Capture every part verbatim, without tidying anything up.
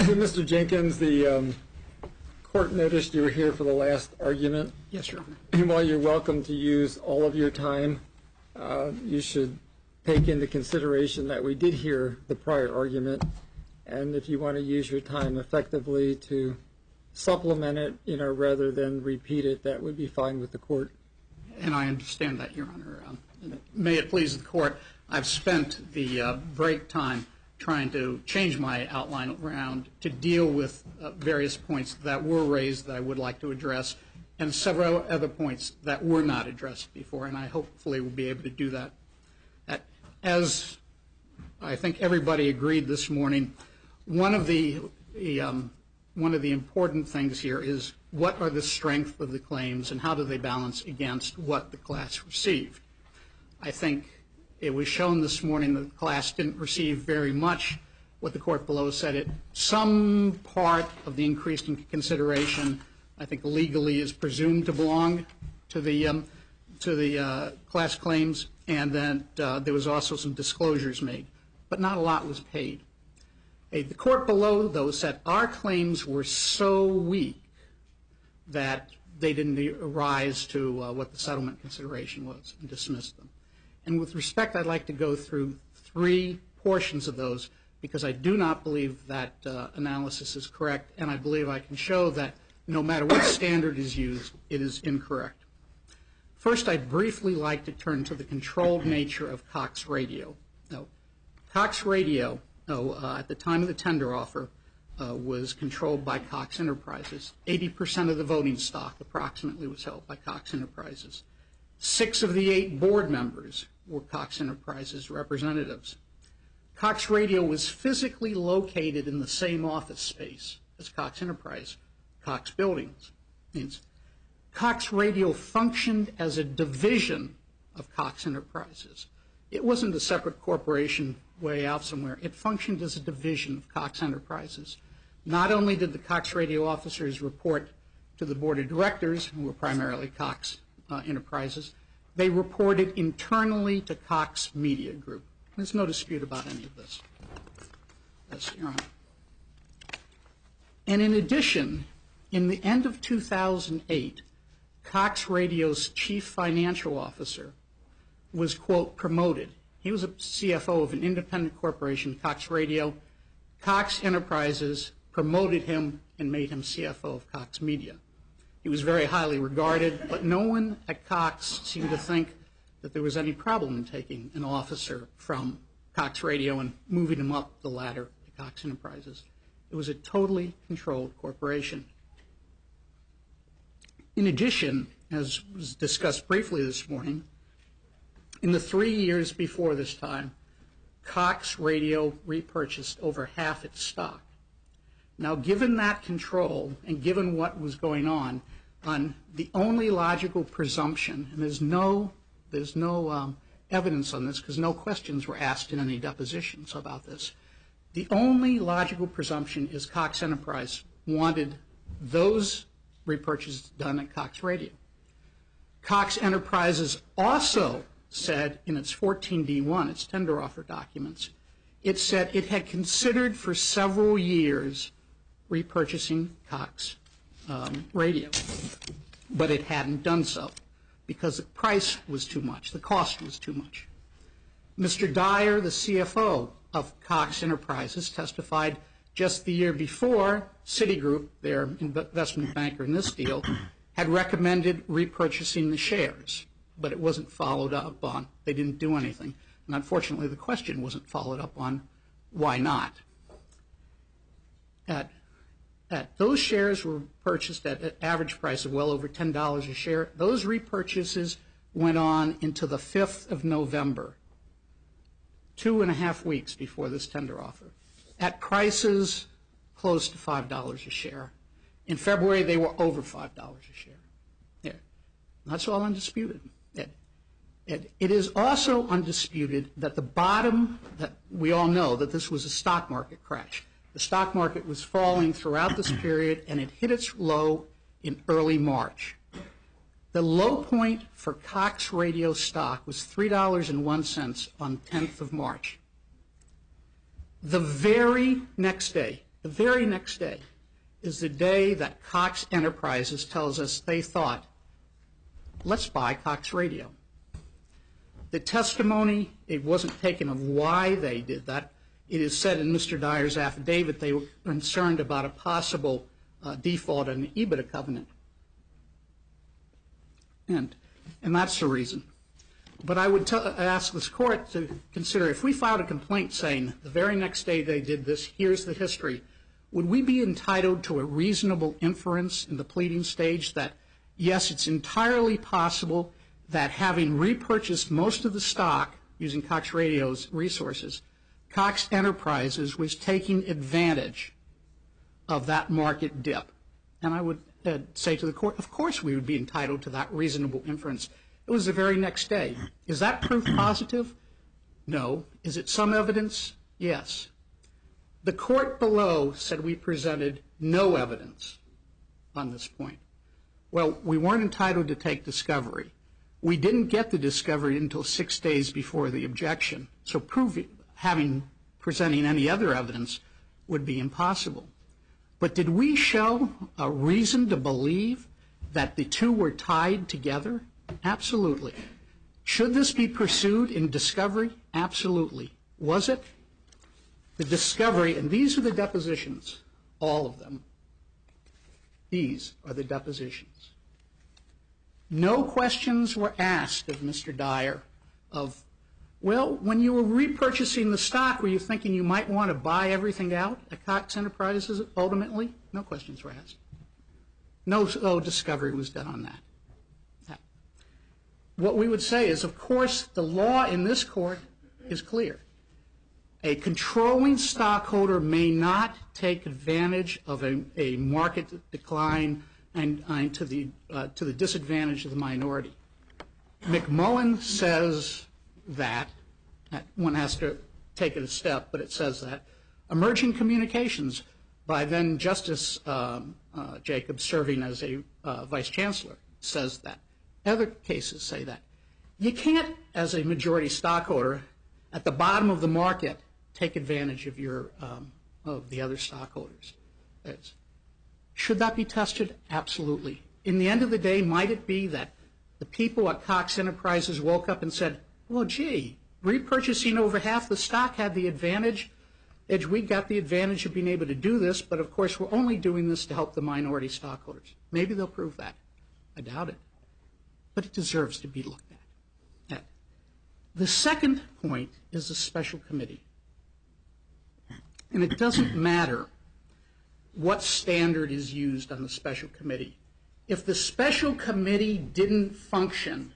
Mister Jenkins, the um, court noticed you were here for the last argument. Yes, Your Honor. And while you're welcome to use all of your time, uh, you should take into consideration that we did hear the prior argument, and if you want to use your time effectively to supplement it, you know, rather than repeat it, that would be fine with the court. And I understand that, Your Honor. Um, may it please the court, I've spent the uh, break time trying to change my outline around to deal with uh, various points that were raised that I would like to address, and several other points that were not addressed before, and I hopefully will be able to do that. As I think everybody agreed this morning, one of the, the um, one of the important things here is what are the strength of the claims and how do they balance against what the class received. I think it was shown this morning that the class didn't receive very much. What the court below said, it some part of the increased consideration, I think legally is presumed to belong to the um, to the uh, class claims, and then uh, there was also some disclosures made, but not a lot was paid. Hey, the court below, though, said our claims were so weak that they didn't rise to uh, what the settlement consideration was and dismissed them. And with respect, I'd like to go through three portions of those because I do not believe that uh, analysis is correct, and I believe I can show that no matter what standard is used, it is incorrect. First, I'd briefly like to turn to the controlled nature of Cox Radio. Now, Cox Radio, oh, uh, at the time of the tender offer, uh, was controlled by Cox Enterprises. eighty percent of the voting stock approximately was held by Cox Enterprises. Six of the eight board members were Cox Enterprises representatives. Cox Radio was physically located in the same office space as Cox Enterprise, Cox Buildings. Means Cox Radio functioned as a division of Cox Enterprises. It wasn't a separate corporation way out somewhere. It functioned as a division of Cox Enterprises. Not only did the Cox Radio officers report to the board of directors, who were primarily Cox uh, Enterprises, they reported internally to Cox Media Group. There's no dispute about any of this. Yes, Your Honor. And in addition, in the end of two thousand eight, Cox Radio's chief financial officer was, quote, promoted. He was a C F O of an independent corporation, Cox Radio. Cox Enterprises promoted him and made him C F O of Cox Media. He was very highly regarded, but no one at Cox seemed to think that there was any problem in taking an officer from Cox Radio and moving him up the ladder to Cox Enterprises. It was a totally controlled corporation. In addition, as was discussed briefly this morning, in the three years before this time, Cox Radio repurchased over half its stock. Now, given that control and given what was going on, on the only logical presumption, and there's no, there's no um, evidence on this because no questions were asked in any depositions about this, the only logical presumption is Cox Enterprise wanted those repurchases done at Cox Radio. Cox Enterprises also said in its fourteen D one, its tender offer documents, it said it had considered for several years repurchasing Cox um, Radio, but it hadn't done so because the price was too much, the cost was too much. Mister Dyer, the C F O of Cox Enterprises, testified just the year before Citigroup, their investment banker in this deal, had recommended repurchasing the shares, but it wasn't followed up on. They didn't do anything. And unfortunately, the question wasn't followed up on why not. At, at those shares were purchased at an average price of well over ten dollars a share. Those repurchases went on into the fifth of November, two and a half weeks before this tender offer, at prices close to five dollars a share. In February, they were over five dollars a share. Yeah. That's all undisputed. It, it, it is also undisputed that the bottom, that we all know that this was a stock market crash. The stock market was falling throughout this period, and it hit its low in early March. The low point for Cox Radio stock was three dollars and one cent on tenth of March. The very next day, The very next day is the day that Cox Enterprises tells us they thought, let's buy Cox Radio. The testimony, it wasn't taken of why they did that. It is said in Mister Dyer's affidavit they were concerned about a possible uh, default on the EBITDA covenant. And, and that's the reason. But I would t- ask this court to consider, if we filed a complaint saying the very next day they did this, here's the history, would we be entitled to a reasonable inference in the pleading stage that, yes, it's entirely possible that having repurchased most of the stock using Cox Radio's resources, Cox Enterprises was taking advantage of that market dip? And I would uh, say to the court, of course we would be entitled to that reasonable inference. It was the very next day. Is that proof positive? No. Is it some evidence? Yes. The court below said we presented no evidence on this point. Well, we weren't entitled to take discovery. We didn't get the discovery until six days before the objection, so proving, having, presenting any other evidence would be impossible. But did we show a reason to believe that the two were tied together? Absolutely. Should this be pursued in discovery? Absolutely. Was it? The discovery, and these are the depositions, all of them. These are the depositions. No questions were asked of Mister Dyer of, well, when you were repurchasing the stock, were you thinking you might want to buy everything out at Cox Enterprises ultimately? No questions were asked. No, no discovery was done on that. that. What we would say is, of course, the law in this court is clear. A controlling stockholder may not take advantage of a, a market decline and, and to the uh, to the disadvantage of the minority. McMullen says that, that one has to take it a step, but it says that Emerging Communications, by then Justice um, uh, Jacobs serving as a uh, vice chancellor, says that. Other cases say that. You can't, as a majority stockholder, at the bottom of the market, take advantage of your um, of the other stockholders. It's, should that be tested? Absolutely. In the end of the day, might it be that the people at Cox Enterprises woke up and said, well, gee, repurchasing over half the stock had the advantage. Edge, we got the advantage of being able to do this, but of course we're only doing this to help the minority stockholders. Maybe they'll prove that. I doubt it. But it deserves to be looked at. The second point is the special committee. And it doesn't matter what standard is used on the special committee. If the special committee didn't function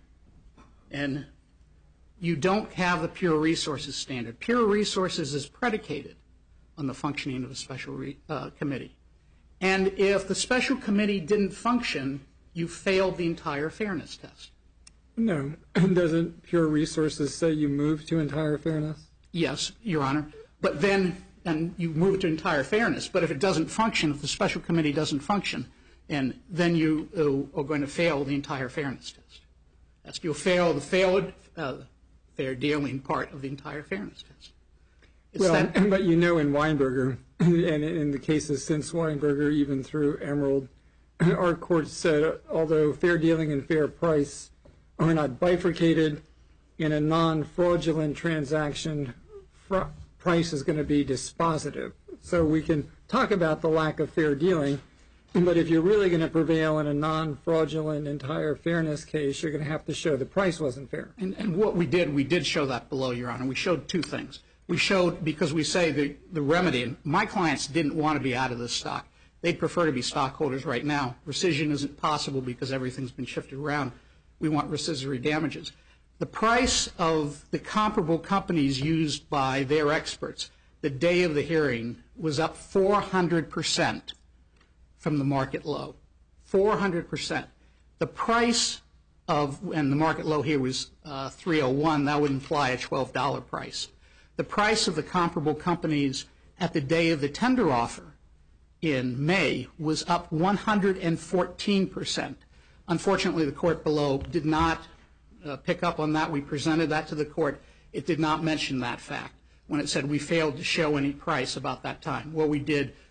and you don't have the Pure Resources standard, Pure Resources is predicated on the functioning of a special re, uh, committee. And if the special committee didn't function, you failed the entire fairness test. No. Doesn't Pure Resources say you move to entire fairness? Yes, Your Honor. But then, and you move to entire fairness, but if it doesn't function, if the special committee doesn't function, and then you uh, are going to fail the entire fairness test. That's, you'll fail the failed, uh, fair dealing part of the entire fairness test. It's well, that, but you know in Weinberger, and in the cases since Weinberger, even through Emerald, our court said, although fair dealing and fair price are not bifurcated, in a non-fraudulent transaction, fr- price is going to be dispositive. So we can talk about the lack of fair dealing, but if you're really going to prevail in a non-fraudulent entire fairness case, you're going to have to show the price wasn't fair. and, and what we did, we did show that below, Your Honor. We showed two things. We showed, because we say the, the remedy, and my clients didn't want to be out of this stock. They'd prefer to be stockholders right now. Rescission isn't possible because everything's been shifted around. We want rescissory damages. The price of the comparable companies used by their experts the day of the hearing was up four hundred percent from the market low. four hundred percent. The price of, and the market low here was uh, three oh one, that would imply a twelve dollar price. The price of the comparable companies at the day of the tender offer in May was up one hundred fourteen percent. Unfortunately, the court below did not uh, pick up on that. We presented that to the court. It did not mention that fact when it said we failed to show any price about that time. What we did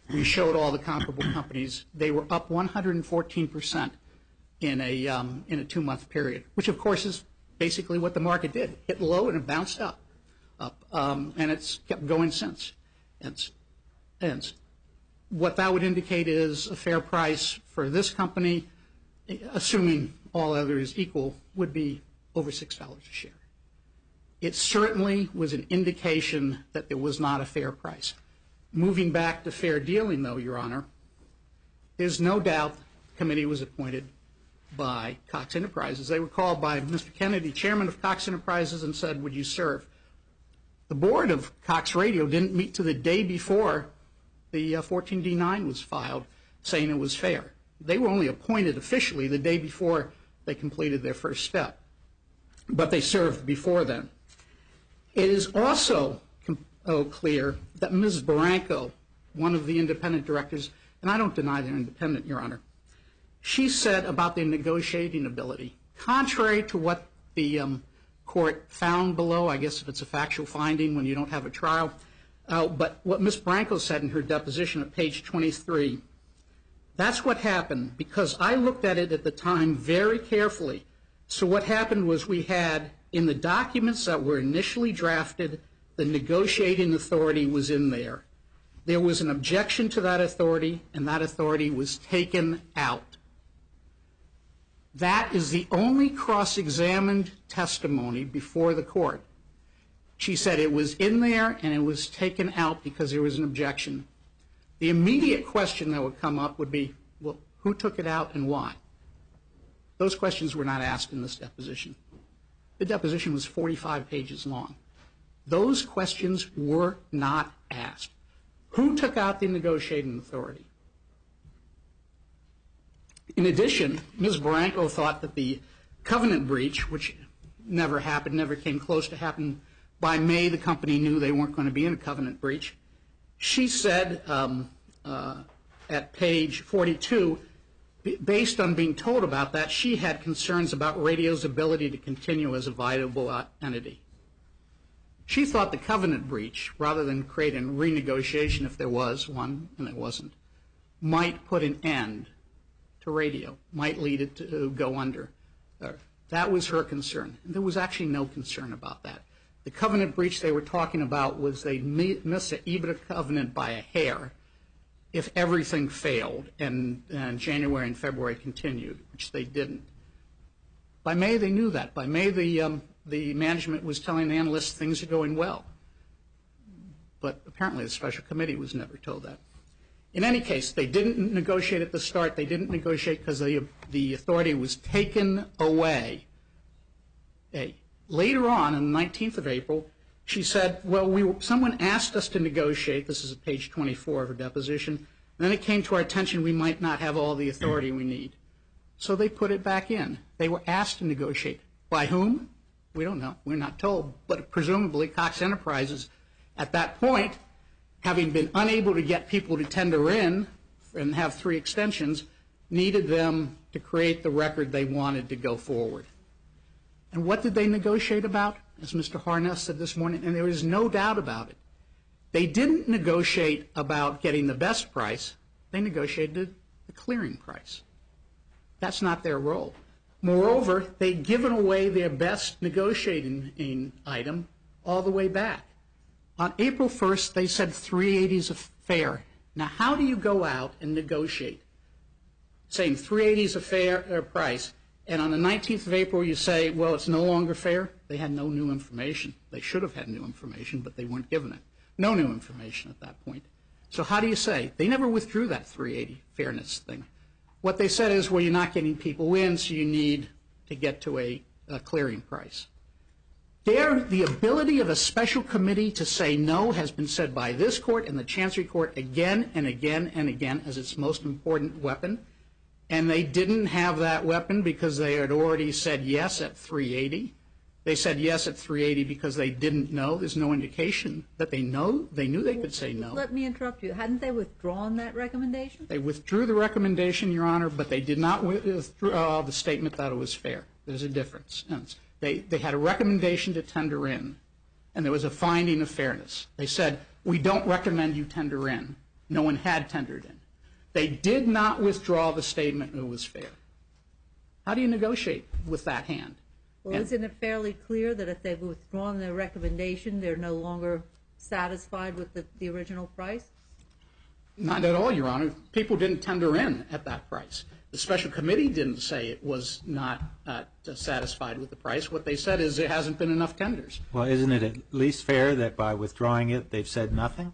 We showed all the comparable companies. They were up one hundred fourteen percent in a um, in a two-month period, which, of course, is basically what the market did. It hit low and it bounced up, up um, and it's kept going since. And, and what that would indicate is a fair price for this company, assuming all others equal, would be over six dollars a share. It certainly was an indication that there was not a fair price. Moving back to fair dealing, though, Your Honor, there's no doubt the committee was appointed by Cox Enterprises. They were called by Mister Kennedy, chairman of Cox Enterprises, and said, would you serve? The board of Cox Radio didn't meet to the day before the uh, fourteen D nine was filed, saying it was fair. They were only appointed officially the day before they completed their first step, but they served before then. It is also oh, clear that Miz Barranco, one of the independent directors, and I don't deny they're independent, Your Honor, she said about their negotiating ability, contrary to what the um, court found below, I guess if it's a factual finding when you don't have a trial, uh, but what Miz Barranco said in her deposition at page twenty-three, that's what happened because I looked at it at the time very carefully. So what happened was we had in the documents that were initially drafted, the negotiating authority was in there. There was an objection to that authority, and that authority was taken out. That is the only cross-examined testimony before the court. She said it was in there and it was taken out because there was an objection. The immediate question that would come up would be, well, who took it out and why? Those questions were not asked in this deposition. The deposition was forty-five pages long. Those questions were not asked. Who took out the negotiating authority? In addition, Miz Barranco thought that the covenant breach, which never happened, never came close to happening, by May the company knew they weren't going to be in a covenant breach. She said um, uh, at page forty-two, based on being told about that, she had concerns about radio's ability to continue as a viable entity. She thought the covenant breach, rather than create a renegotiation if there was one, and there wasn't, might put an end to radio, might lead it to go under. That was her concern. And there was actually no concern about that. The covenant breach they were talking about was they missed the EBITDA covenant by a hair if everything failed and, and January and February continued, which they didn't. By May they knew that. By May the um, the management was telling the analysts things are going well. But apparently the special committee was never told that. In any case, they didn't negotiate at the start. They didn't negotiate because the, the authority was taken away. Hey, later on, on the nineteenth of April, she said, well, we, someone asked us to negotiate. This is at page twenty-four of her deposition. And then it came to our attention we might not have all the authority we need. So they put it back in. They were asked to negotiate. By whom? We don't know. We're not told. But presumably Cox Enterprises, at that point, having been unable to get people to tender in and have three extensions, needed them to create the record they wanted to go forward. And what did they negotiate about? As Mister Harness said this morning, and there is no doubt about it. They didn't negotiate about getting the best price. They negotiated the clearing price. That's not their role. Moreover, they'd given away their best negotiating item all the way back. On April first, they said three eighty is a fair. Now, how do you go out and negotiate saying three eighty is a fair uh, price, and on the nineteenth of April you say, well, it's no longer fair? They had no new information. They should have had new information, but they weren't given it. No new information at that point. So how do you say? They never withdrew that three eighty fairness thing. What they said is, well, you're not getting people in, so you need to get to a, a clearing price. There, the ability of a special committee to say no has been said by this court and the Chancery Court again and again and again as its most important weapon. And they didn't have that weapon because they had already said yes at three eighty. They said yes at three eighty because they didn't know. There's no indication that they know. They knew they could say no. Let me interrupt you. Hadn't they withdrawn that recommendation? They withdrew the recommendation, Your Honor, but they did not withdraw the statement that it was fair. There's a difference. They, they had a recommendation to tender in, and there was a finding of fairness. They said, we don't recommend you tender in. No one had tendered in. They did not withdraw the statement it was fair. How do you negotiate with that hand? Well, And- isn't it fairly clear that if they've withdrawn their recommendation, they're no longer satisfied with the, the original price? Not at all, Your Honor. People didn't tender in at that price. The special committee didn't say it was not uh, satisfied with the price. What they said is there hasn't been enough tenders. Well, isn't it at least fair that by withdrawing it, they've said nothing?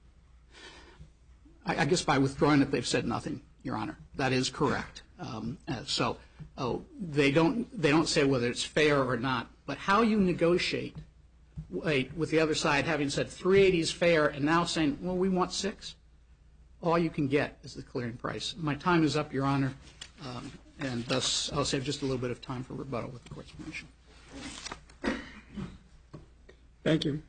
I, I guess by withdrawing it, they've said nothing, Your Honor. That is correct. Um, uh, so oh, they don't they don't say whether it's fair or not. But how you negotiate wait, with the other side having said three eighty is fair and now saying, well, we want six? All you can get is the clearing price. My time is up, Your Honor, um, and thus I'll save just a little bit of time for rebuttal with the Court's permission. Thank you.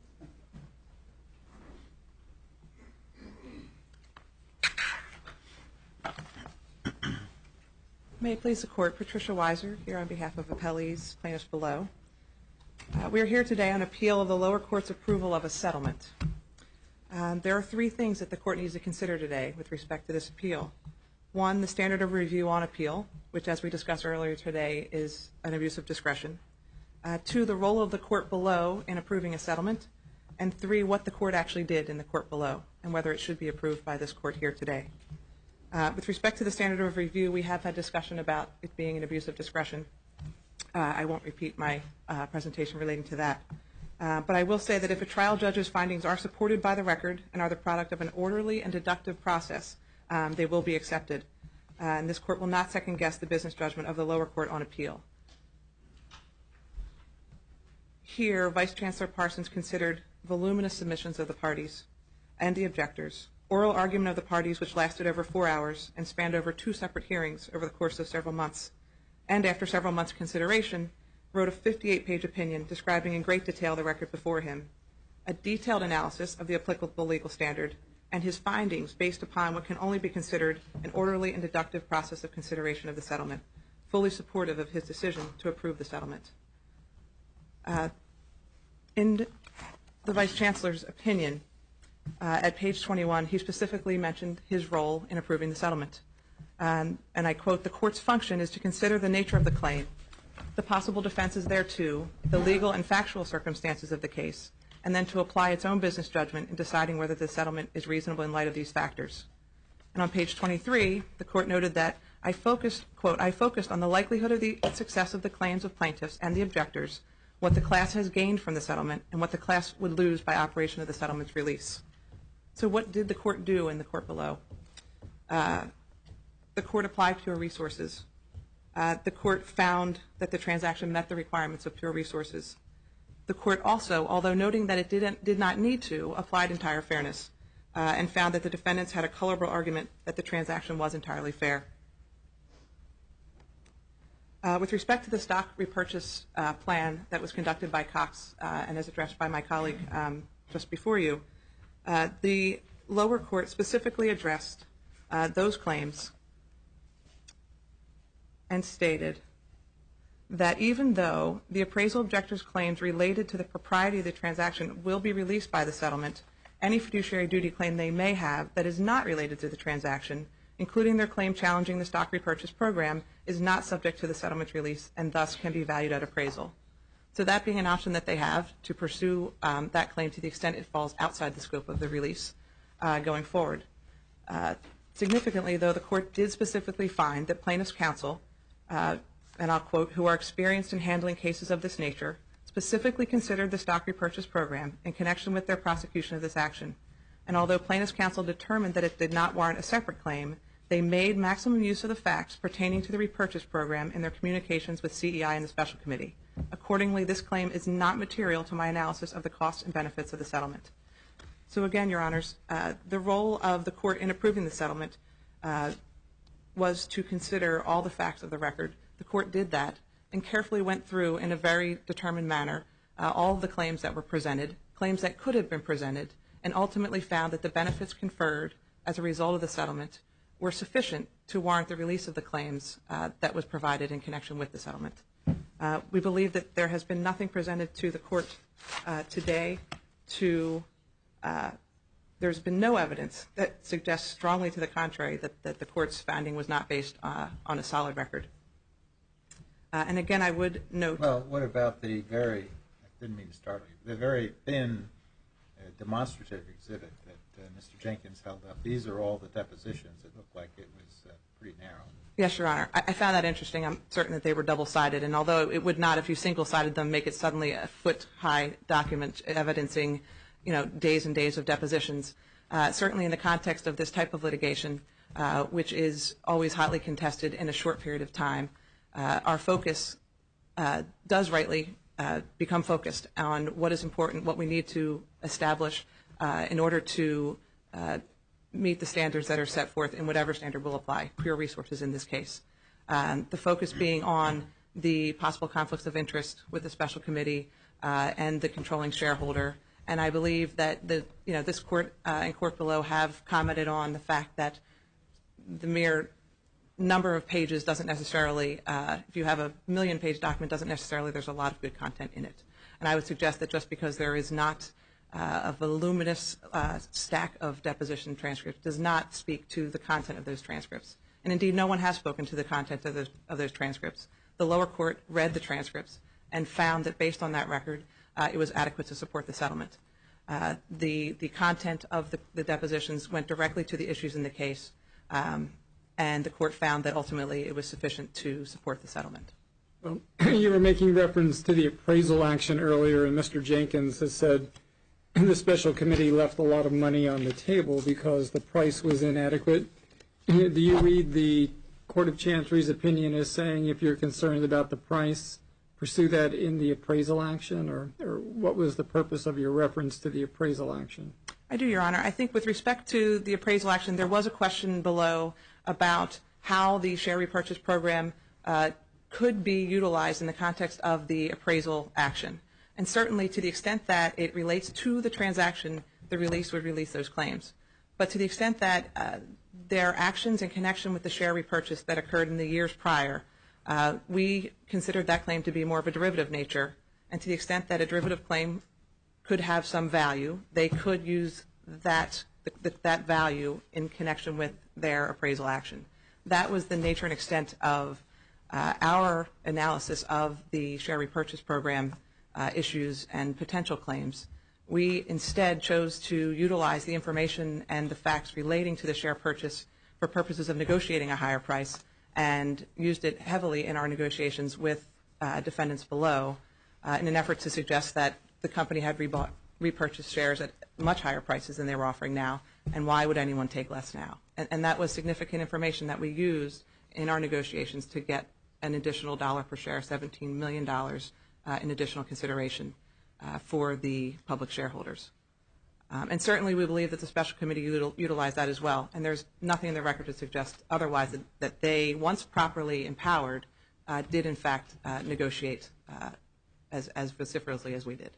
May it please the Court, Patricia Weiser here on behalf of appellees, plaintiffs below. Uh, we are here today on appeal of the lower court's approval of a settlement. Um, there are three things that the Court needs to consider today with respect to this appeal. One, the standard of review on appeal, which as we discussed earlier today is an abuse of discretion. Uh, two, the role of the court below in approving a settlement. And three, what the court actually did in the court below and whether it should be approved by this court here today. Uh, with respect to the standard of review, we have had discussion about it being an abuse of discretion. Uh, I won't repeat my uh, presentation relating to that. Uh, but I will say that if a trial judge's findings are supported by the record and are the product of an orderly and deductive process, um, they will be accepted. Uh, and this court will not second guess the business judgment of the lower court on appeal. Here, Vice Chancellor Parsons considered voluminous submissions of the parties and the objectors, oral argument of the parties which lasted over four hours and spanned over two separate hearings over the course of several months, and after several months' consideration, wrote a fifty-eight page opinion describing in great detail the record before him, a detailed analysis of the applicable legal standard, and his findings based upon what can only be considered an orderly and deductive process of consideration of the settlement, fully supportive of his decision to approve the settlement. Uh, in the Vice Chancellor's opinion, uh, at page twenty-one, he specifically mentioned his role in approving the settlement. Um, and I quote, "The court's function is to consider the nature of the claim, the possible defenses thereto, the legal and factual circumstances of the case, and then to apply its own business judgment in deciding whether the settlement is reasonable in light of these factors." And on page twenty-three, the court noted that I focused, quote, "I focused on the likelihood of the success of the claims of plaintiffs and the objectors, what the class has gained from the settlement, and what the class would lose by operation of the settlement's release." So what did the court do in the court below? Uh, the court applied Pure Resources. Uh, the court found that the transaction met the requirements of Pure Resources. The court also, although noting that it didn't, did not need to, applied entire fairness uh, and found that the defendants had a colorable argument that the transaction was entirely fair. Uh, with respect to the stock repurchase uh, plan that was conducted by Cox uh, and as addressed by my colleague um, just before you, uh, the lower court specifically addressed uh, those claims and stated that even though the appraisal objector's claims related to the propriety of the transaction will be released by the settlement, any fiduciary duty claim they may have that is not related to the transaction, including their claim challenging the stock repurchase program, is not subject to the settlement's release and thus can be valued at appraisal. So that being an option that they have to pursue um, that claim to the extent it falls outside the scope of the release uh, going forward. Uh, significantly, though, the court did specifically find that plaintiff's counsel, uh, and I'll quote, "who are experienced in handling cases of this nature, specifically considered the stock repurchase program in connection with their prosecution of this action. And although plaintiff's counsel determined that it did not warrant a separate claim, they made maximum use of the facts pertaining to the repurchase program in their communications with C E I and the special committee. Accordingly, this claim is not material to my analysis of the costs and benefits of the settlement." So again, Your Honors, uh, the role of the court in approving the settlement uh, was to consider all the facts of the record. The court did that and carefully went through in a very determined manner uh, all of the claims that were presented, claims that could have been presented, and ultimately found that the benefits conferred as a result of the settlement were sufficient to warrant the release of the claims uh, that was provided in connection with the settlement. Uh, we believe that there has been nothing presented to the court uh, today to uh, there's been no evidence that suggests strongly to the contrary that, that the court's finding was not based uh, on a solid record. Uh, and again, I would note... Well, what about the very, I didn't mean to startle you, the very thin uh, demonstrative exhibit that uh, Mister Jenkins held up? These are all the depositions. It looked like it was uh, pretty narrow. Yes, Your Honor. I, I found that interesting. I'm certain that they were double-sided, and although it would not, if you single-sided them, make it suddenly a foot-high document evidencing, you know, days and days of depositions, uh, certainly in the context of this type of litigation, uh, which is always hotly contested in a short period of time, uh, our focus uh, does rightly uh, become focused on what is important, what we need to establish uh, in order to uh, meet the standards that are set forth in whatever standard will apply, pure resources in this case. Um, the focus being on the possible conflicts of interest with the special committee uh, and the controlling shareholder. And I believe that the, you know, this court uh, and court below have commented on the fact that the mere number of pages doesn't necessarily, uh, if you have a million page document, doesn't necessarily, there's a lot of good content in it. And I would suggest that just because there is not Uh, a voluminous uh, stack of deposition transcripts does not speak to the content of those transcripts. And indeed, no one has spoken to the content of those, of those transcripts. The lower court read the transcripts and found that based on that record, uh, it was adequate to support the settlement. Uh, the, the content of the, the depositions went directly to the issues in the case, um, and the court found that ultimately it was sufficient to support the settlement. Well, you were making reference to the appraisal action earlier, and Mister Jenkins has said the special committee left a lot of money on the table because the price was inadequate. Do you read the Court of Chancery's opinion as saying if you're concerned about the price, pursue that in the appraisal action, or, or what was the purpose of your reference to the appraisal action? I do, Your Honor. I think with respect to the appraisal action, there was a question below about how the share repurchase program uh, could be utilized in the context of the appraisal action. And certainly to the extent that it relates to the transaction, the release would release those claims. But to the extent that uh, their actions in connection with the share repurchase that occurred in the years prior, uh, we considered that claim to be more of a derivative nature. And to the extent that a derivative claim could have some value, they could use that, th that value in connection with their appraisal action. That was the nature and extent of uh, our analysis of the share repurchase program Uh, issues and potential claims. We instead chose to utilize the information and the facts relating to the share purchase for purposes of negotiating a higher price, and used it heavily in our negotiations with uh, defendants below uh, in an effort to suggest that the company had rebought, repurchased shares at much higher prices than they were offering now, and why would anyone take less now? And, and that was significant information that we used in our negotiations to get an additional dollar per share, seventeen million dollars, Uh, in additional consideration uh, for the public shareholders. Um, and certainly we believe that the special committee util utilized that as well. And there's nothing in the record to suggest otherwise, that, that they, once properly empowered, uh, did in fact uh, negotiate uh, as, as vociferously as we did.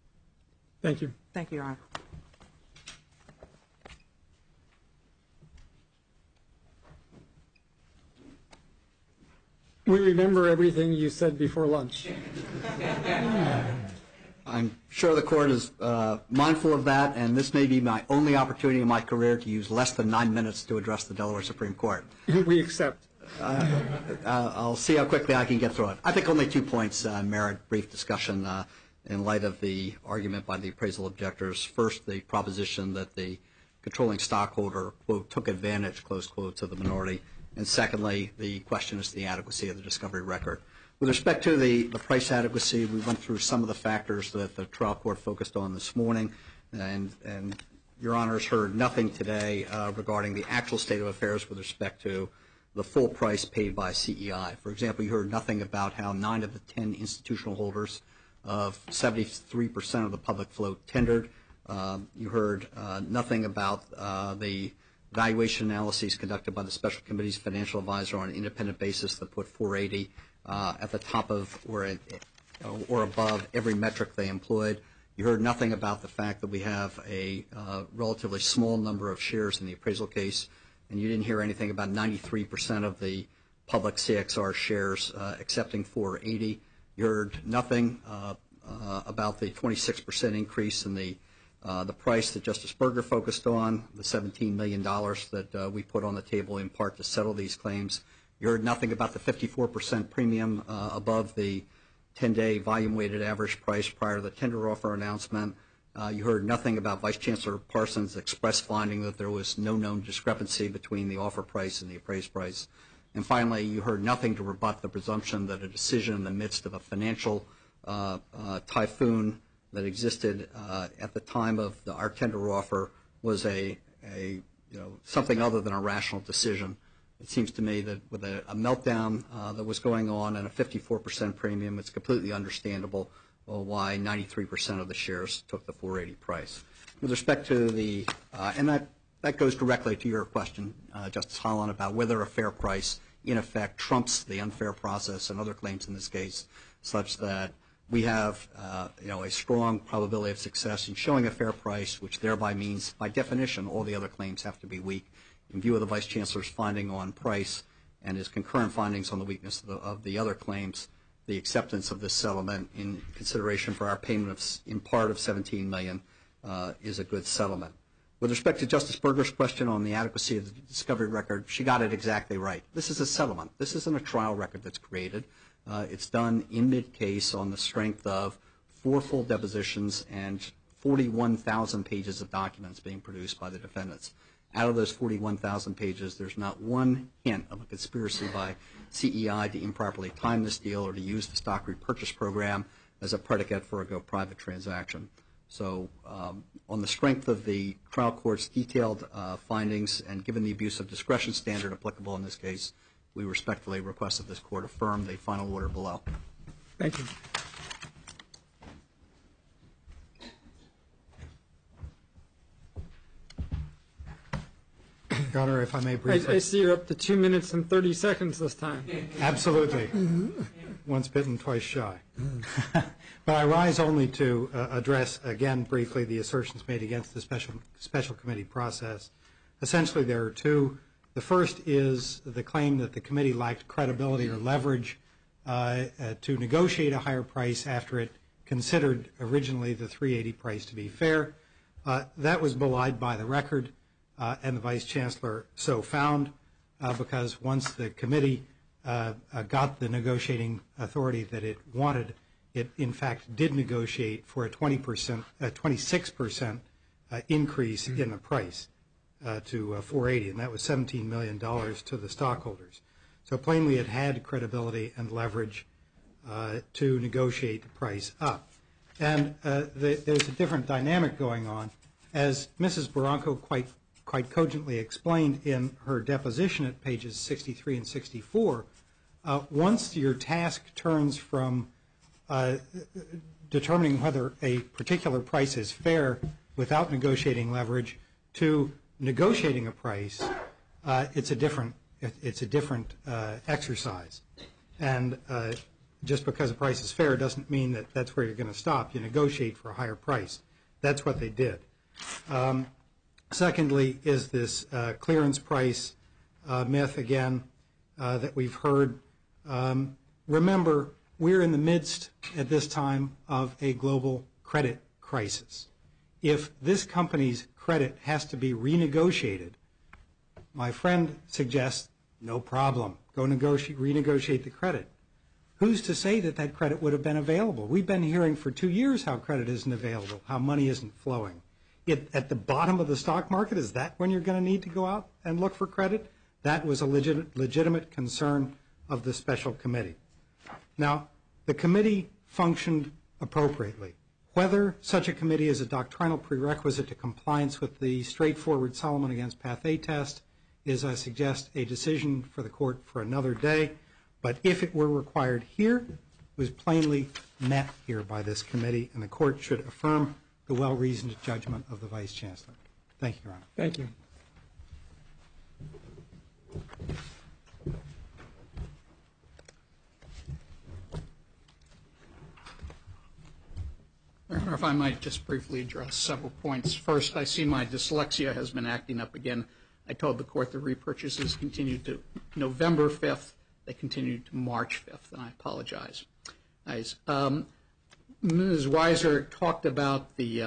Thank you. Thank you, Your Honor. We remember everything you said before lunch. I'm sure the court is uh, mindful of that, and this may be my only opportunity in my career to use less than nine minutes to address the Delaware Supreme Court. We accept. Uh, uh, I'll see how quickly I can get through it. I think only two points uh, merit brief discussion uh, in light of the argument by the appraisal objectors. First, the proposition that the controlling stockholder, quote, took advantage, close quote, of the minority. And secondly, the question is the adequacy of the discovery record. With respect to the, the price adequacy, we went through some of the factors that the trial court focused on this morning, and, and Your Honors heard nothing today uh, regarding the actual state of affairs with respect to the full price paid by C E I. For example, you heard nothing about how nine of the ten institutional holders of seventy-three percent of the public float tendered. Um, you heard uh, nothing about uh, the valuation analyses conducted by the special committee's financial advisor on an independent basis that put four eighty uh, at the top of or, or above every metric they employed. You heard nothing about the fact that we have a uh, relatively small number of shares in the appraisal case, and you didn't hear anything about ninety-three percent of the public C X R shares uh, accepting four eighty. You heard nothing uh, uh, about the twenty-six percent increase in the Uh, the price that Justice Berger focused on, the seventeen million dollars that uh, we put on the table in part to settle these claims. You heard nothing about the fifty-four percent premium uh, above the ten-day volume-weighted average price prior to the tender offer announcement. Uh, you heard nothing about Vice Chancellor Parsons' express finding that there was no known discrepancy between the offer price and the appraised price. And finally, you heard nothing to rebut the presumption that a decision in the midst of a financial uh, uh, typhoon that existed uh, at the time of the, our tender offer was a, a, you know, something other than a rational decision. It seems to me that with a, a meltdown uh, that was going on and a fifty-four percent premium, it's completely understandable well, why ninety-three percent of the shares took the four eighty price. With respect to the, uh, and that, that goes directly to your question, uh, Justice Holland, about whether a fair price in effect trumps the unfair process and other claims in this case, such that we have uh, you know, a strong probability of success in showing a fair price, which thereby means, by definition, all the other claims have to be weak. In view of the Vice Chancellor's finding on price and his concurrent findings on the weakness of the, of the other claims, the acceptance of this settlement in consideration for our payment of, in part of seventeen million dollars uh, is a good settlement. With respect to Justice Berger's question on the adequacy of the discovery record, she got it exactly right. This is a settlement. This isn't a trial record that's created. Uh, it's done in mid-case on the strength of four full depositions and forty-one thousand pages of documents being produced by the defendants. Out of those forty-one thousand pages, there's not one hint of a conspiracy by C E I to improperly time this deal or to use the stock repurchase program as a predicate for a go-private transaction. So um, on the strength of the trial court's detailed uh, findings and given the abuse of discretion standard applicable in this case, we respectfully request that this court affirm the final order below. Thank you. Your Honor, if I may I, briefly. I see you're up to two minutes and thirty seconds this time. Absolutely. Once bitten, twice shy. But I rise only to uh, address again briefly the assertions made against the special special committee process. Essentially, there are two. The first is the claim that the committee lacked credibility or leverage uh, uh, to negotiate a higher price after it considered originally the three eighty price to be fair. Uh, that was belied by the record, uh, and the Vice Chancellor so found, uh, because once the committee uh, uh, got the negotiating authority that it wanted, it in fact did negotiate for a twenty percent, a twenty-six percent uh, increase in the price. Uh, to uh, four eighty, and that was seventeen million dollars to the stockholders. So plainly it had credibility and leverage uh, to negotiate the price up. And uh, the, there's a different dynamic going on. As Missus Barranco quite, quite cogently explained in her deposition at pages sixty-three and sixty-four, uh, once your task turns from uh, determining whether a particular price is fair without negotiating leverage to negotiating a price, uh, it's a different it's a different uh, exercise, and uh, just because a price is fair doesn't mean that that's where you're going to stop. You negotiate for a higher price. That's what they did. Um, secondly, is this uh, clearance price uh, myth again uh, that we've heard. Um, remember, we're in the midst at this time of a global credit crisis. If this company's credit has to be renegotiated, my friend suggests no problem. Go negotiate, renegotiate the credit. Who's to say that that credit would have been available? We've been hearing for two years how credit isn't available, how money isn't flowing. It, at the bottom of the stock market, is that when you're going to need to go out and look for credit? That was a legit, legitimate concern of the special committee. Now, the committee functioned appropriately. Whether such a committee is a doctrinal prerequisite to compliance with the straightforward Solomon against Pathé test is, I suggest, a decision for the court for another day. But if it were required here, it was plainly met here by this committee, and the court should affirm the well-reasoned judgment of the Vice Chancellor. Thank you, Your Honor. Thank you. Your Honor, if I might just briefly address several points. First, I see my dyslexia has been acting up again. I told the court the repurchases continued to November fifth. They continued to March fifth, and I apologize. Guys, um, Miz Weiser talked about the um,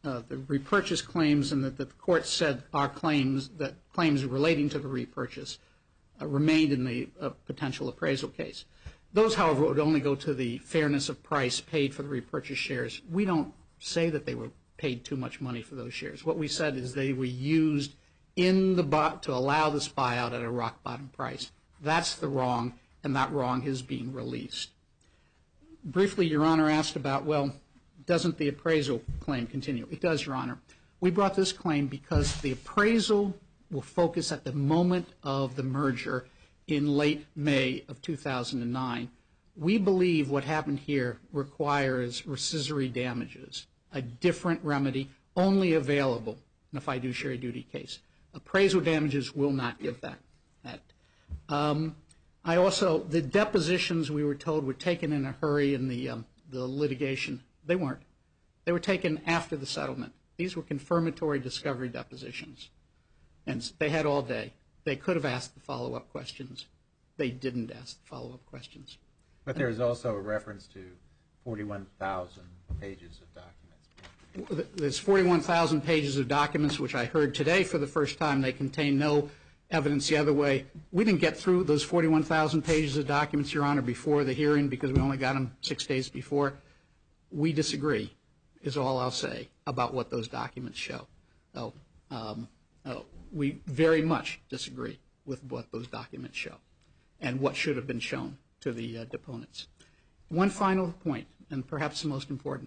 uh, the repurchase claims, and that the court said our claims, that claims relating to the repurchase, uh, remained in the uh, potential appraisal case. Those, however, would only go to the fairness of price paid for the repurchase shares. We don't say that they were paid too much money for those shares. What we said is they were used in the bot to allow this buyout at a rock bottom price. That's the wrong, and that wrong is being released. Briefly, Your Honor asked about, well, doesn't the appraisal claim continue? It does, Your Honor. We brought this claim because the appraisal will focus at the moment of the merger in late May of two thousand nine. We believe what happened here requires rescissory damages, a different remedy only available in a fiduciary duty case. Appraisal damages will not give that. that. Um, I also, the depositions we were told were taken in a hurry in the, um, the litigation. They weren't. They were taken after the settlement. These were confirmatory discovery depositions, and they had all day. They could have asked the follow-up questions. They didn't ask the follow-up questions. But there's also a reference to forty-one thousand pages of documents. There's forty-one thousand pages of documents, which I heard today for the first time. They contain no evidence the other way. We didn't get through those forty-one thousand pages of documents, Your Honor, before the hearing because we only got them six days before. We disagree, is all I'll say, about what those documents show. Oh, um, oh, we very much disagree with what those documents show and what should have been shown to the uh, deponents. One final point, and perhaps the most important.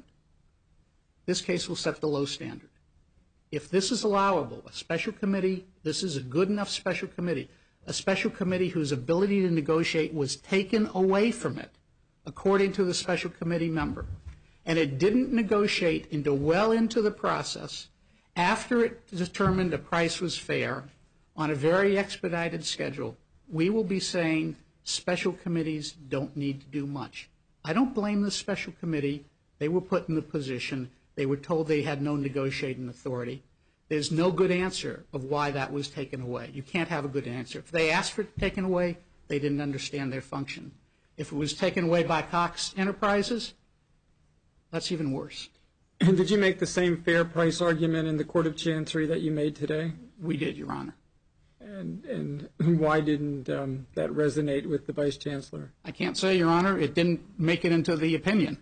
This case will set the low standard. If this is allowable, a special committee, this is a good enough special committee, a special committee whose ability to negotiate was taken away from it, according to the special committee member, and it didn't negotiate into well into the process after it determined a price was fair on a very expedited schedule, we will be saying special committees don't need to do much. I don't blame the special committee. They were put in the position. They were told they had no negotiating authority. There's no good answer of why that was taken away. You can't have a good answer. If they asked for it taken away, they didn't understand their function. If it was taken away by Cox Enterprises, that's even worse. And did you make the same fair price argument in the Court of Chancery that you made today? We did, Your Honor. And, and why didn't um, that resonate with the Vice Chancellor? I can't say, Your Honor. It didn't make it into the opinion.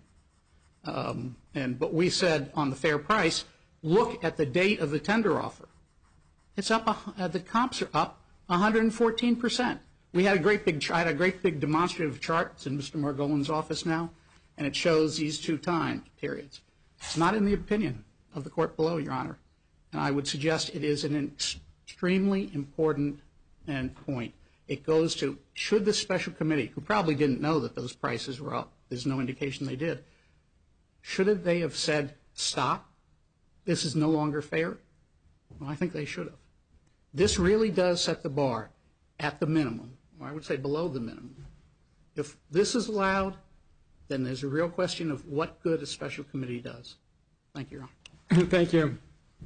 Um, and but we said on the fair price, look at the date of the tender offer. It's up. Uh, the comps are up one hundred fourteen percent. We had a great big. I had a great big demonstrative chart. It's in Mister Margolin's office now, and it shows these two time periods. It's not in the opinion of the court below, Your Honor, and I would suggest it is an extremely important and point. It goes to should the special committee, who probably didn't know that those prices were up. There's no indication they did. Should they have said, stop, this is no longer fair? Well, I think they should have. This really does set the bar at the minimum, or I would say below the minimum. If this is allowed, then there's a real question of what good a special committee does. Thank you, Your Honor. Thank you.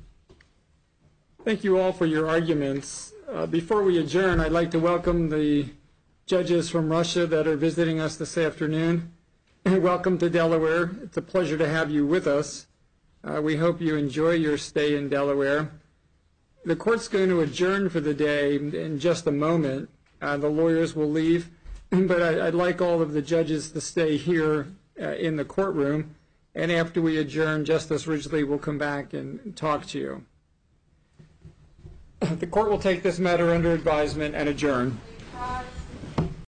Thank you all for your arguments. Uh, before we adjourn, I'd like to welcome the judges from Russia that are visiting us this afternoon. Welcome to Delaware. It's a pleasure to have you with us. Uh, we hope you enjoy your stay in Delaware. The court's going to adjourn for the day in just a moment. Uh, the lawyers will leave, but I, I'd like all of the judges to stay here uh, in the courtroom, and after we adjourn, Justice Ridgely will come back and talk to you. The court will take this matter under advisement and adjourn.